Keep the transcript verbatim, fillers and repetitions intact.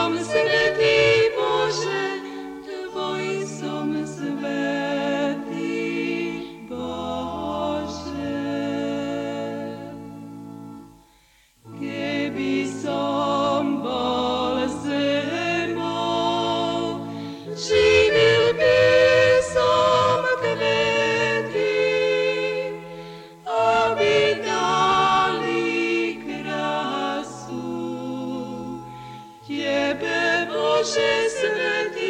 som svätý Bože, tvoj som svätý Bože. Keby som bol zemou, živil by som kvety, aby dali krásu. Tebe, Bože svätý,